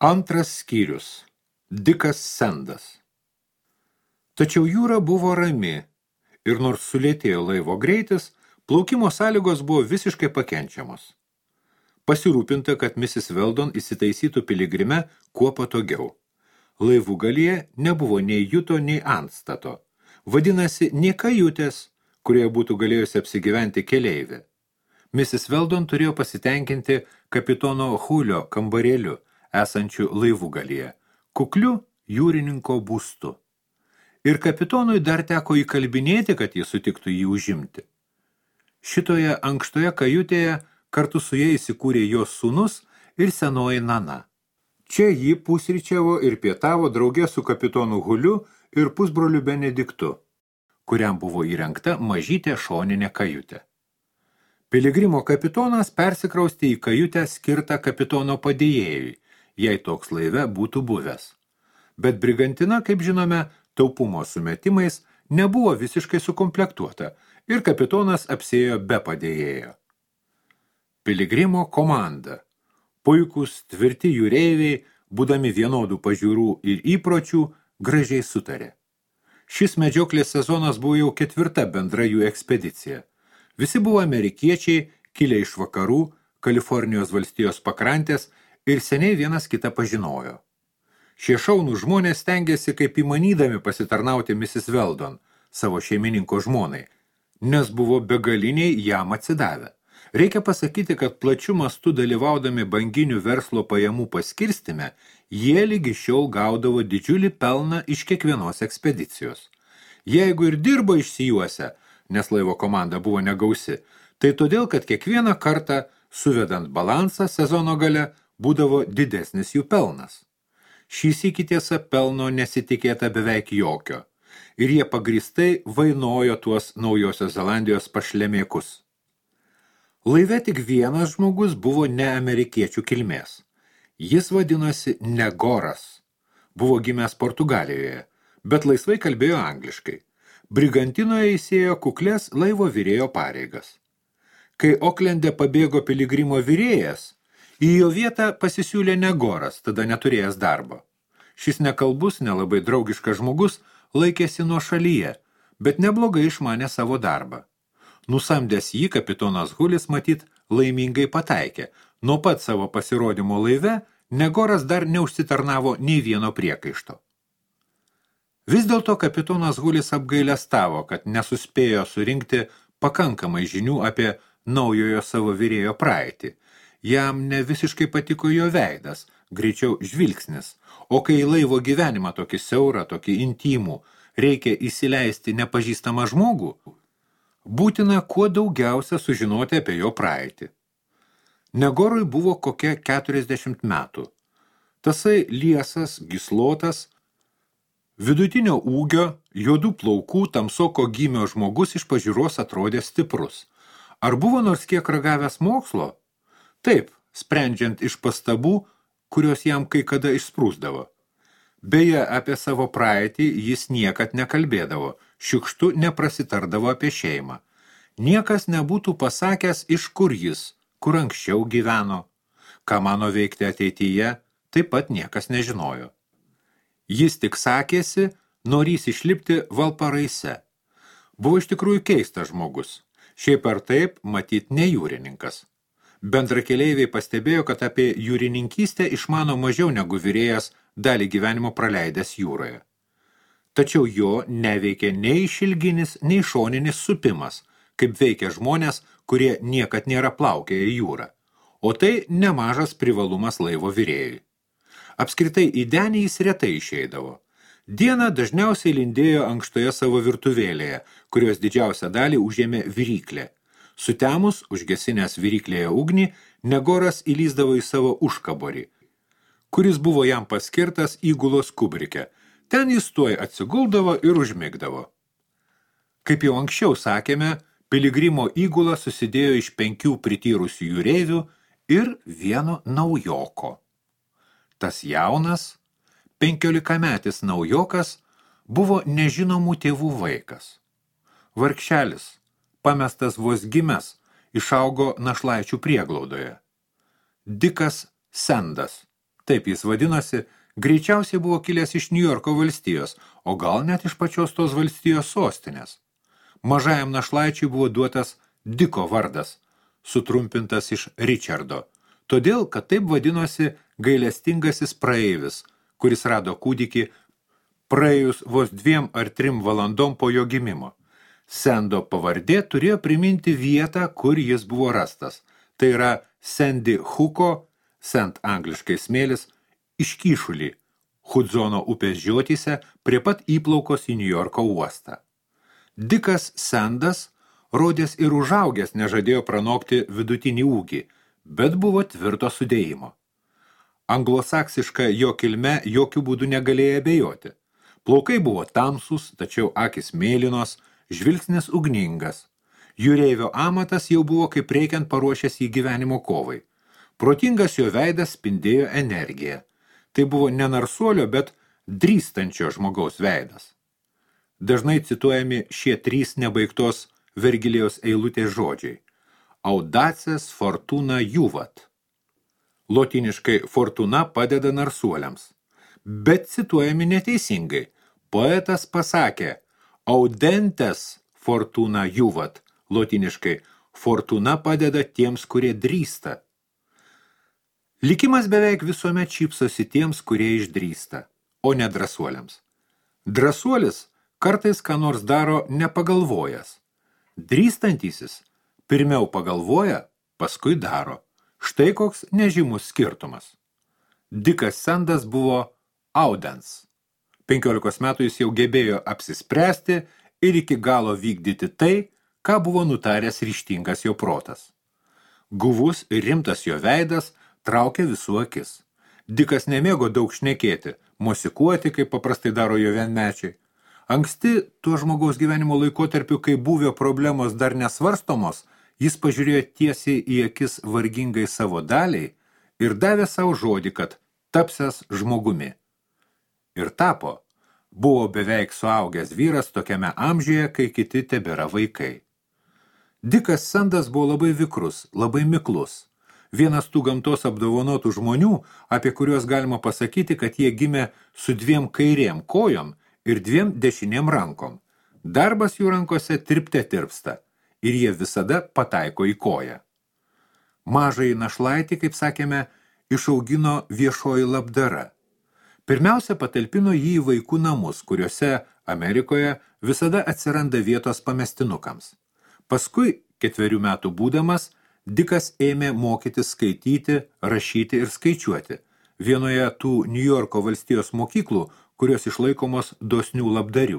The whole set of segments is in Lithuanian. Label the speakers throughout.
Speaker 1: Antras skyrius. Dikas Sendas. Tačiau jūra buvo rami ir nors sulėtėjo laivo greitis, plaukimo sąlygos buvo visiškai pakenčiamos. Pasirūpinta, kad Mrs. Weldon įsitaisytų piligrime kuo patogiau. Laivų galyje nebuvo nei juto, nei antstato. Vadinasi, nei kajutės, kurioje būtų galėjusi apsigyventi keleivė. Mrs. Weldon turėjo pasitenkinti kapitono Hulio kambarėliu, esančiu laivų galyje, kukliu jūrininko būstu. Ir kapitonui dar teko įkalbinėti, kad jis sutiktų jį užimti. Šitoje ankštoje kajutėje kartu su jais įsikūrė jos sūnus ir senoji Nana. Čia jį pusryčiavo ir pietavo draugė su kapitonu Huliu ir pusbroliu Benediktu, kuriam buvo įrengta mažytė šoninė kajutė. Piligrimo kapitonas persikraustė į kajutę skirtą kapitono padėjėjui, jei toks laive būtų buvęs. Bet brigantina, kaip žinome, taupumo sumetimais nebuvo visiškai sukomplektuota ir kapitonas apsėjo be padėjėjo. Piligrimo komanda. Puikūs, tvirti jūreiviai, būdami vienodų pažiūrų ir įpročių, gražiai sutarė. Šis medžioklės sezonas buvo jau 4. bendra jų ekspedicija. Visi buvo amerikiečiai, kilę iš vakarų, Kalifornijos valstijos pakrantės ir seniai vienas kitą pažinojo. Šie šaunų žmonės stengėsi kaip įmanydami pasitarnauti Mrs. Weldon, savo šeimininko žmonai, nes buvo begaliniai jam atsidavę. Reikia pasakyti, kad plačiu mastu dalyvaudami banginių verslo pajamų paskirstime, jie lygi šiol gaudavo didžiulį pelną iš kiekvienos ekspedicijos. Jeigu ir dirbo išsijuose, nes laivo komanda buvo negausi, tai todėl, kad kiekvieną kartą, suvedant balansą sezono gale, būdavo didesnis jų pelnas. Šį sykį tiesa pelno nesitikėta beveik jokio, ir jie pagrįstai vainojo tuos Naujosios Zelandijos pašlemėkus. Laive tik vienas žmogus buvo ne amerikiečių kilmės. Jis vadinosi Negoras. Buvo gimęs Portugalijoje, bet laisvai kalbėjo angliškai. Brigantinoje įsėjo kuklės laivo virėjo pareigas. Kai Oklende pabėgo piligrimo virėjas, į jo vietą pasisiūlė Negoras, tada neturėjęs darbo. Šis nekalbus, nelabai draugiškas žmogus laikėsi nuo šalyje, bet neblogai išmanė savo darbą. Nusamdęs jį, kapitonas Hulis matyt laimingai pataikė. Nuo pat savo pasirodymo laive Negoras dar neužsitarnavo nei vieno priekaišto. Vis dėlto kapitonas Hulis apgailestavo, kad nesuspėjo surinkti pakankamai žinių apie naujojo savo virėjo praeitį. Jam ne visiškai patiko jo veidas, greičiau žvilgsnis, o kai į laivo gyvenimą tokį siaurą, tokį intimų, reikia įsileisti nepažįstamą žmogų, būtina kuo daugiausia sužinoti apie jo praeitį. Negorui buvo kokia 40 metų. Tasai liesas, gyslotas, vidutinio ūgio, juodų plaukų, tamsoko gymio žmogus iš pažiūros atrodė stiprus. Ar buvo nors kiek ragavęs mokslo? Taip, sprendžiant iš pastabų, kurios jam kai kada išsprūsdavo. Beje, apie savo praeitį jis niekad nekalbėdavo, šiukštu neprasitardavo apie šeimą. Niekas nebūtų pasakęs, iš kur jis, kur anksčiau gyveno. Ką mano veikti ateityje, taip pat niekas nežinojo. Jis tik sakėsi, norys išlipti Valparaise. Buvo iš tikrųjų keistas žmogus. Šiaip ar taip, matyt, ne jūrininkas. Bendrakeleiviai pastebėjo, kad apie jūrininkystę išmano mažiau negu virėjas dalį gyvenimo praleidęs jūroje. Tačiau jo neveikė nei išilginis, nei šoninis supimas, kaip veikia žmonės, kurie niekad nėra plaukėję jūrą. O tai nemažas privalumas laivo virėjui. Apskritai į denį jis retai išeidavo. Dieną dažniausiai lindėjo ankštoje savo virtuvėlėje, kurios didžiausią dalį užėmė viryklė. Sutemus, užgesinęs viryklėje ugnį, Negoras įlysdavo į savo užkaborį, kuris buvo jam paskirtas įgulos kubrike. Ten jis tuoj atsiguldavo ir užmigdavo. Kaip jau anksčiau sakėme, piligrimo įgula susidėjo iš 5 prityrusių jūreivių ir vieno naujoko. Tas jaunas, 15-metis naujokas buvo nežinomų tėvų vaikas. Vargšelis, pamestas vos gimęs, išaugo našlaičių prieglaudoje. Dikas Sendas, taip jis vadinosi, greičiausiai buvo kilęs iš Niujorko valstijos, o gal net iš pačios tos valstijos sostinės. Mažajam našlaičiui buvo duotas Diko vardas, sutrumpintas iš Richardo, todėl, kad taip vadinosi gailestingasis praeivis, kuris rado kūdikį praėjus vos 2 ar 3 valandom po jo gimimo. Sendo pavardė turėjo priminti vietą, kur jis buvo rastas. Tai yra Sandy Hooko, Sand angliškai smėlis, iškyšulį, Hudzono upės žiotyse prie pat įplaukos į Niujorko uostą. Dikas Sandas, rodės ir užaugęs, nežadėjo pranokti vidutinį ūgį, bet buvo tvirto sudėjimo. Anglosaksiška jo kilme jokių būdų negalėjo abejoti. Plaukai buvo tamsūs, tačiau akys mėlynos, žvilgsnis ugningas. Jūreivio amatas jau buvo kaip reikiant paruošęs į gyvenimo kovai. Protingas jo veidas spindėjo energiją. Tai buvo ne narsuolio, bet drįstančio žmogaus veidas. Dažnai cituojami šie 3 nebaigtos Vergilijaus eilutės žodžiai. Audaces fortuna juvat. Lotyniškai fortuna padeda narsuoliams. Bet cituojami neteisingai. Poetas pasakė audentes fortuna juvat. Lotyniškai fortuna padeda tiems, kurie drįsta. Likimas beveik visuomet šypsosi tiems, kurie išdrįsta, o ne drąsuoliams. Drąsuolis kartais ką nors daro nepagalvojęs. Drįstantysis pirmiau pagalvoja, paskui daro. Štai koks nežymus skirtumas. Dikas Sandas buvo audens. 15 metų jis jau gebėjo apsispręsti ir iki galo vykdyti tai, ką buvo nutaręs ryžtingas jo protas. Guvus ir rimtas jo veidas traukė visų akis. Dikas nemėgo daug šnekėti, mosikuoti, kaip paprastai daro jo vienmečiai. Anksti tuo žmogaus gyvenimo laikotarpiu, kai buvio problemos dar nesvarstomos, jis pažiūrėjo tiesiai į akis vargingai savo daliai ir davė savo žodį, kad tapsias žmogumi. Ir tapo. Buvo beveik suaugęs vyras tokiame amžiuje, kai kiti tebėra vaikai. Dikas Sandas buvo labai vikrus, labai miklus. Vienas tų gamtos apdovanotų žmonių, apie kuriuos galima pasakyti, kad jie gimė su 2 kairėm kojom ir 2 dešinėm rankom. Darbas jų rankose tirpte tirpsta ir jie visada pataiko į koją. Mažąjį našlaitį, kaip sakėme, išaugino viešoji labdara. Pirmiausia, patalpino jį į vaikų namus, kuriuose Amerikoje visada atsiranda vietos pamestinukams. Paskui, 4 metų būdamas, Dikas ėmė mokytis skaityti, rašyti ir skaičiuoti vienoje tų Niujorko valstijos mokyklų, kurios išlaikomos dosnių labdarių.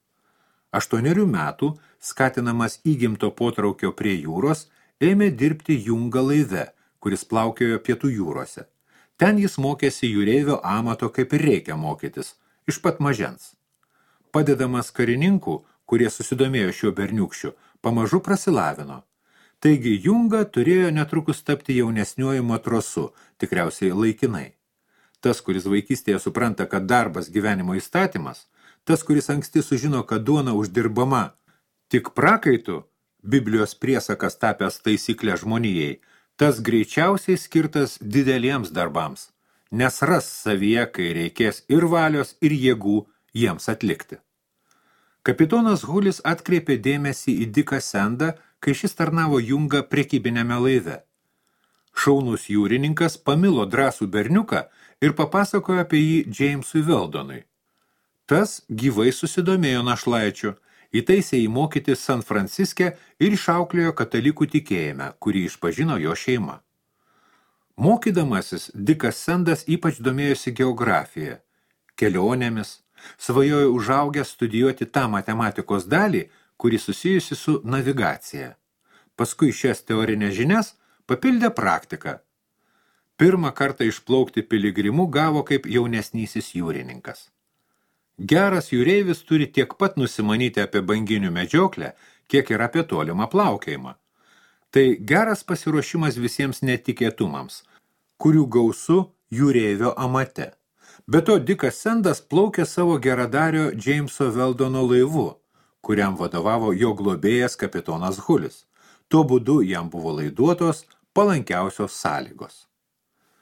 Speaker 1: 8 metų, skatinamas įgimto potraukio prie jūros, ėmė dirbti Jungą laive, kuris plaukiojo pietų jūrose. Ten jis mokėsi jūreivio amato, kaip ir reikia mokytis, iš pat mažens. Padedamas karininkų, kurie susidomėjo šiuo berniukščiu, pamažu prasilavino. Taigi Junga turėjo netrukus tapti jaunesniuoju matrosu, tikriausiai laikinai. Tas, kuris vaikystėje supranta, kad darbas gyvenimo įstatymas, tas, kuris anksti sužino, kad duona uždirbama tik prakaitu, Biblijos priesakas tapęs taisyklę žmonijai, tas greičiausiai skirtas dideliems darbams, nes ras savyje, kai reikės ir valios, ir jėgų jiems atlikti. Kapitonas Hulis atkreipė dėmesį į Diką Sandą, kai šis tarnavo Jungą prekybinėme laive. Šaunus jūrininkas pamilo drąsų berniuką ir papasakojo apie jį Jamesui Weldonui. Tas gyvai susidomėjo našlaičiu, įtaisė jį mokyti San Franciske ir išauklėjo katalikų tikėjime, kurį išpažino jo šeima. Mokydamasis, Dikas Sandas ypač domėjosi geografija, kelionėmis, svajojo užaugęs studijuoti tą matematikos dalį, kuri susijusi su navigacija. Paskui šias teorinės žinias papildė praktiką. Pirmą kartą išplaukti piligrimu gavo kaip jaunesnysis jūrininkas. Geras jūreivis turi tiek pat nusimanyti apie banginių medžioklę, kiek ir apie tolimą plaukiojimą. Tai geras pasiruošimas visiems netikėtumams, kurių gausu jūreivio amate. Be to, Dikas Sandas plaukė savo geradario Jameso Weldono laivu, kuriam vadovavo jo globėjas kapitonas Hulis. Tuo būdu jam buvo laiduotos palankiausios sąlygos.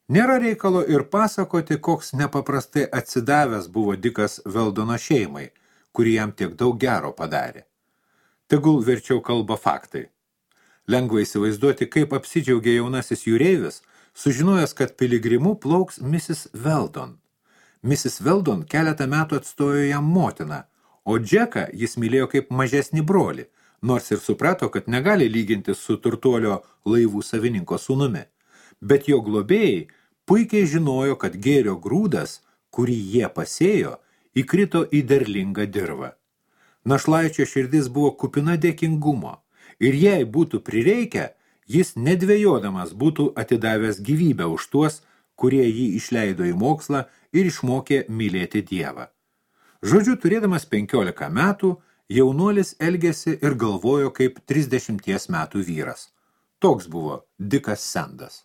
Speaker 1: Nėra reikalo ir pasakoti, koks nepaprastai atsidavęs buvo Dikas Veldono šeimai, kuri jam tiek daug gero padarė. Tegul verčiau kalba faktai. Lengva įsivaizduoti, kaip apsidžiaugė jaunasis jūreivis, sužinojęs, kad piligrimu plauks Mrs. Weldon. Mrs. Weldon keletą metų atstojo jam motiną, o Džeką jis mylėjo kaip mažesnį brolį, nors ir suprato, kad negali lyginti su turtuolio laivų savininko sūnumi. Bet jo globėjai puikiai žinojo, kad gėrio grūdas, kurį jie pasėjo, įkrito į derlingą dirvą. Našlaičio širdis buvo kupina dėkingumo, ir jei būtų prireikę, jis nedvejodamas būtų atidavęs gyvybę už tuos, kurie jį išleido į mokslą ir išmokė mylėti Dievą. Žodžiu, turėdamas 15 metų, jaunuolis elgėsi ir galvojo kaip 30 metų vyras. Toks buvo Dikas Sendas.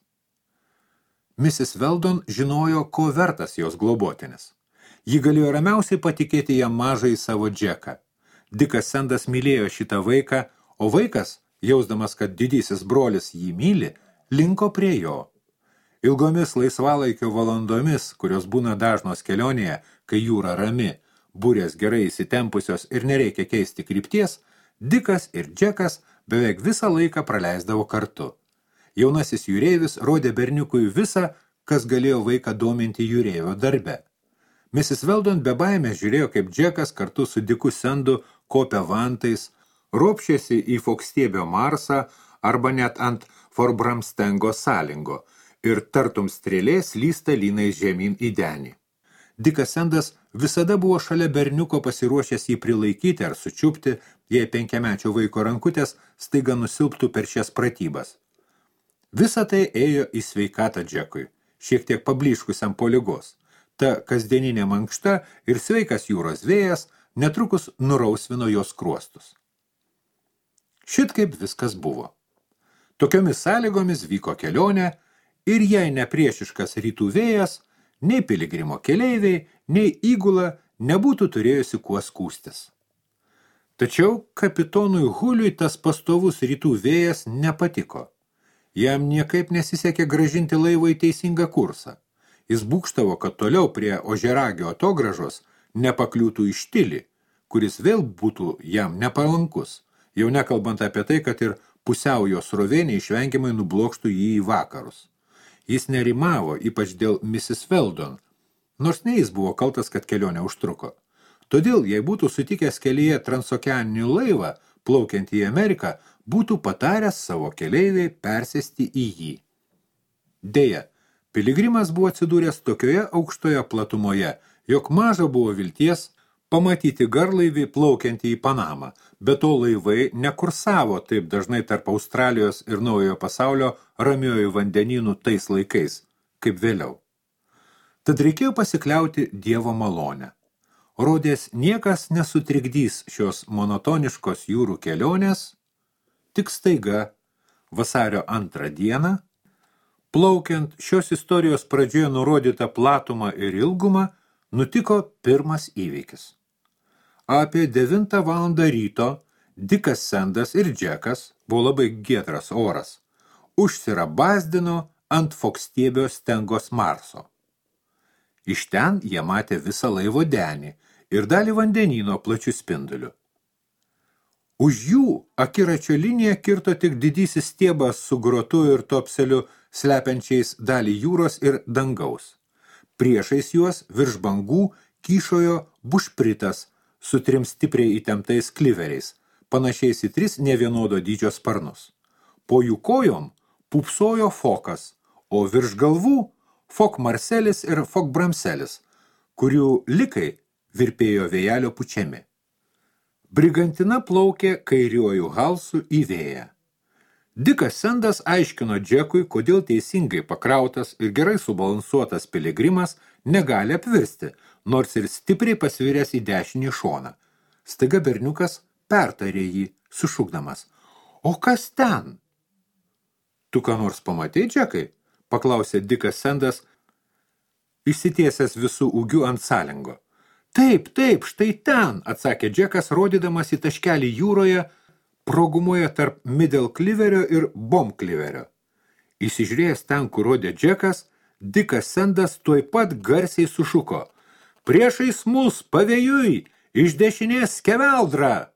Speaker 1: Mrs. Weldon žinojo, ko vertas jos globotinis. Ji galėjo ramiausiai patikėti jam mažai savo Džeką. Dikas Sendas mylėjo šitą vaiką, o vaikas, jausdamas, kad didysis brolis jį myli, linko prie jo. Ilgomis laisvalaikio valandomis, kurios būna dažnos kelionėje, kai jūra rami, burės gerai įsitempusios ir nereikia keisti krypties, Dikas ir Džekas beveik visą laiką praleisdavo kartu. Jaunasis jūreivis rodė berniukui visą, kas galėjo vaiką dominti jūreivio darbe. Mrs. Weldon be baimės žiūrėjo, kaip Džekas kartu su Diku Sendu kopia vantais, ropšėsi į Fokstiebio Marsą arba net ant Forbramstengo salingo ir tartum strėlė slysta lynais žemyn į denį. Dikas Sendas visada buvo šalia berniuko pasiruošęs jį prilaikyti ar sučiupti, jei 5-mečio vaiko rankutės staiga nusilptų per šias pratybas. Visa tai ėjo į sveikatą Džekui, šiek tiek pablyškusiam po ligos. Ta kasdieninė mankšta ir sveikas jūros vėjas netrukus nurausvino jos skruostus. Šit kaip viskas buvo. Tokiomis sąlygomis vyko kelionė ir jei nepriešiškas rytų vėjas, nei piligrimo keleiviai, nei įgula nebūtų turėjusi kuo skūstis. Tačiau kapitonui Huliui tas pastovus rytų vėjas nepatiko. Jam niekaip nesisekė grąžinti laivą į teisingą kursą. Jis būkštavo, kad toliau prie Ožiaragio atogražos nepakliūtų į Štilį, kuris vėl būtų jam nepalankus, jau nekalbant apie tai, kad ir pusiaujo srovė neišvengiamai nublokštų jį į vakarus. Jis nerimavo, ypač dėl Mrs. Weldon, nors ne jis buvo kaltas, kad kelionė užtruko. Todėl, jei būtų sutikęs kelyje transokeaninį laivą, plaukiant į Ameriką, būtų pataręs savo keleiviai persėsti į jį. Deja, piligrimas buvo atsidūręs tokioje aukštoje platumoje, jog maža buvo vilties pamatyti garlaivį plaukiantį į Panamą, bet to laivai nekursavo taip dažnai tarp Australijos ir Naujojo pasaulio ramiojų vandenynų tais laikais, kaip vėliau. Tad reikėjo pasikliauti Dievo malonę. Rodės niekas nesutrikdys šios monotoniškos jūrų kelionės, tik staiga vasario 2 dieną, plaukiant šios istorijos pradžioje nurodytą platumą ir ilgumą, nutiko pirmas įvykis. Apie 9 valandą ryto Dikas Sendas ir Džekas, buvo labai giedras oras, užsirabazdino ant Fokstiebio Stengos Marso. Iš ten jie matė visą laivo denį ir dalį vandenyno plačių spindulių. Už jų akiračio liniją kirto tik didysis stiebas su grotu ir topseliu slepiančiais dalį jūros ir dangaus. Priešais juos virš bangų kyšojo bušpritas su 3 stipriai įtemptais kliveriais, panašiais į 3 nevienodo dydžio sparnus. Po jų kojom pupsojo fokas, o virš galvų fok marselis ir fok bramselis, kurių likai virpėjo vėjelio pučiami. Brigantina plaukė kairiuoju halsu į vėją. Dikas Sendas aiškino Džekui, kodėl teisingai pakrautas ir gerai subalansuotas piligrimas negali apvirsti, nors ir stipriai pasviręs į dešinį šoną. Staiga berniukas pertarė jį, sušukdamas. O kas ten? Tu ką nors pamatei, Džekai? Paklausė Dikas Sendas, išsitiesęs visų ūgių ant salingo. Taip, štai ten, atsakė Džekas, rodydamas į taškelį jūroje, progumoje tarp Middle Cliverio ir Bomb Cliverio. Įsižiūrėjęs ten, kur rodė Džekas, Dikas Sendas tuoj pat garsiai sušuko. Priešais mus pavėjui, iš dešinės skeveldra!